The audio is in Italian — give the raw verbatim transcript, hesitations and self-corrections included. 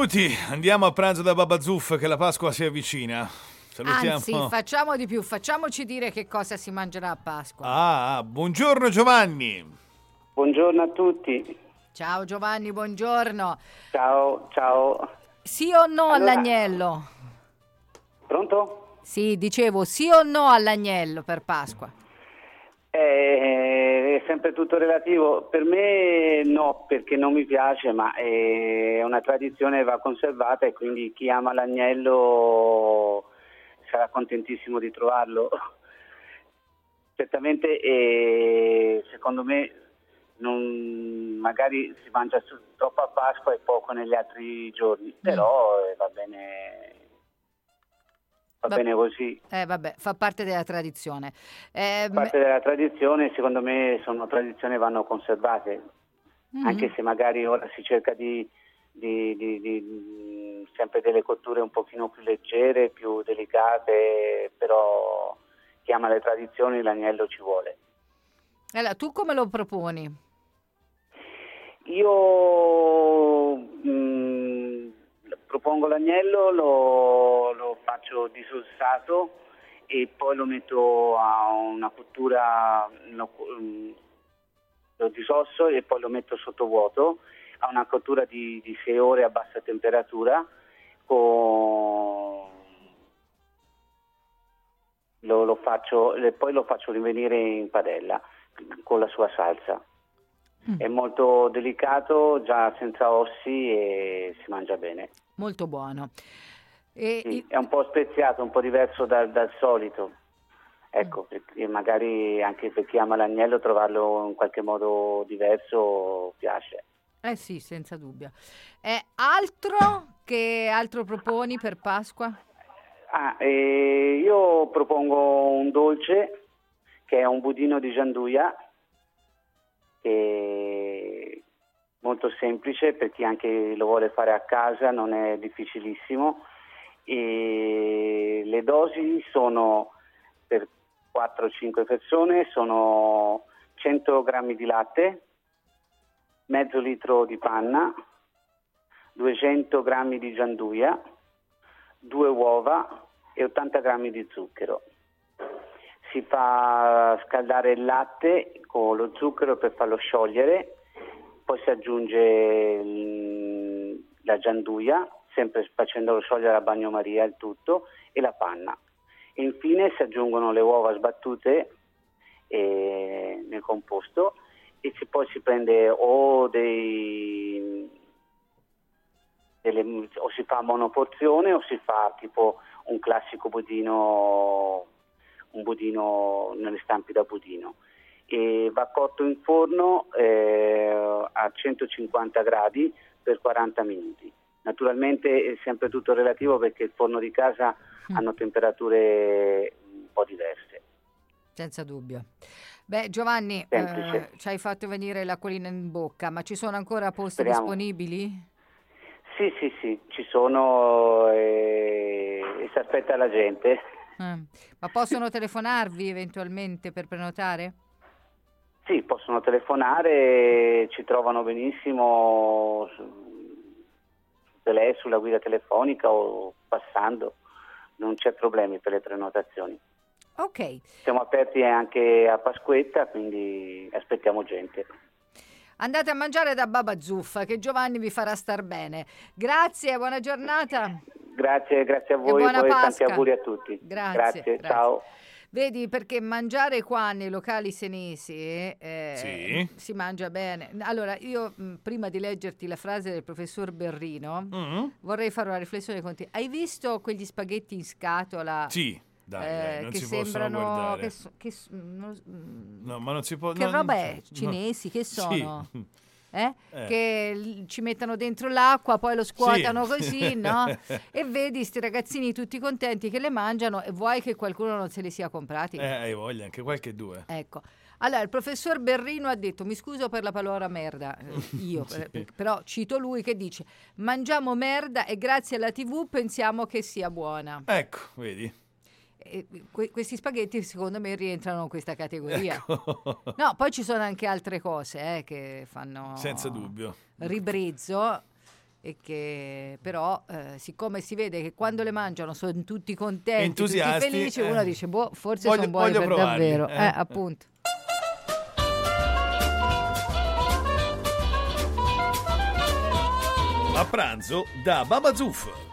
minuti, andiamo a pranzo da Baba Zuff che la Pasqua si avvicina. Salutiamo. Anzi, facciamo di più, facciamoci dire che cosa si mangerà a Pasqua. Ah, buongiorno Giovanni. Buongiorno a tutti. Ciao Giovanni, buongiorno. Ciao, ciao. Sì o no Allora, all'agnello? Pronto? Sì, dicevo sì o no all'agnello per Pasqua? Eh, è sempre tutto relativo. Per me no, perché non mi piace, ma è una tradizione che va conservata e quindi chi ama l'agnello sarà contentissimo di trovarlo. Certamente, eh, secondo me, non, magari si mangia troppo a Pasqua e poco negli altri giorni, però eh, va bene. Va, va bene così. Eh, vabbè, fa parte della tradizione. Eh, fa parte della tradizione, secondo me sono tradizioni che vanno conservate, mm-hmm. anche se magari ora si cerca di, di, di, di sempre delle cotture un pochino più leggere, più delicate, però chi ama le tradizioni l'agnello ci vuole. Allora, tu come lo proponi? Io mh, propongo l'agnello, lo, lo faccio disolsato e poi lo metto a una cottura, lo, lo disosso e poi lo metto sotto vuoto a una cottura di, di sei ore a bassa temperatura con, lo, lo faccio, e poi lo faccio rivenire in padella con la sua salsa. Mm. È molto delicato, già senza ossi e si mangia bene. Molto buono. E sì, i... È un po' speziato, un po' diverso dal, dal solito. Ecco, perché magari anche per chi ama l'agnello trovarlo in qualche modo diverso piace. Eh sì, senza dubbio. Eh, altro che altro proponi per Pasqua? Ah, eh, io propongo un dolce che è un budino di gianduia, che molto semplice per chi anche lo vuole fare a casa, non è difficilissimo, e le dosi sono per quattro cinque persone, sono cento grammi di latte, mezzo litro di panna, duecento grammi di gianduia, due uova e ottanta grammi di zucchero. Si fa scaldare il latte con lo zucchero per farlo sciogliere, poi si aggiunge la gianduia, sempre facendolo sciogliere a bagnomaria il tutto, e la panna. E infine si aggiungono le uova sbattute eh, nel composto e si, poi si prende o dei delle, o si fa monoporzione o si fa tipo un classico budino, un budino nelle stampi da budino, e va cotto in forno eh, a centocinquanta gradi per quaranta minuti. Naturalmente è sempre tutto relativo perché il forno di casa mm. hanno temperature un po' diverse. Senza dubbio. Beh, Giovanni, eh, ci hai fatto venire l'acquolina in bocca, ma ci sono ancora posti Speriamo. disponibili? Sì, sì, sì, ci sono e, e si aspetta la gente. Eh. Ma possono telefonarvi eventualmente per prenotare? Sì, possono telefonare, ci trovano benissimo su, tele, sulla guida telefonica o passando, non c'è problemi per le prenotazioni. Ok. Siamo aperti anche a Pasquetta, quindi aspettiamo gente. Andate a mangiare da Baba Zuffa, che Giovanni vi farà star bene. Grazie, buona giornata. Grazie, grazie a voi e buona Pasqua. Tanti auguri a tutti. Grazie, grazie, grazie. Ciao. Vedi, perché mangiare qua nei locali senesi eh, sì. si mangia bene. Allora, io mh, prima di leggerti la frase del professor Berrino, mm-hmm. vorrei fare una riflessione con te. Hai visto quegli spaghetti in scatola? Sì. Dai, dai, non eh, che si sembrano possono guardare. che, so, che, non, no, ma non si può. Che no, roba è? No, Cinesi? Che sono? Sì. Eh? Eh. Che l- ci mettono dentro l'acqua, poi lo scuotano sì. così, no? E vedi sti ragazzini tutti contenti che le mangiano e vuoi che qualcuno non se li sia comprati? Eh, hai voglia, anche qualche due. Ecco. Allora, il professor Berrino ha detto, mi scuso per la parola merda, io, sì. per, però cito lui che dice, mangiamo merda e grazie alla tivù pensiamo che sia buona. Ecco, vedi? E que- questi spaghetti secondo me rientrano in questa categoria. Ecco. No, poi ci sono anche altre cose eh, che fanno senza dubbio ribrezzo, e che però eh, siccome si vede che quando le mangiano sono tutti contenti, entusiasti, tutti felici, eh. uno dice boh, forse Voglio- sono buoni voglio per provarli, davvero, eh. eh, appunto. A pranzo da Baba Zuff.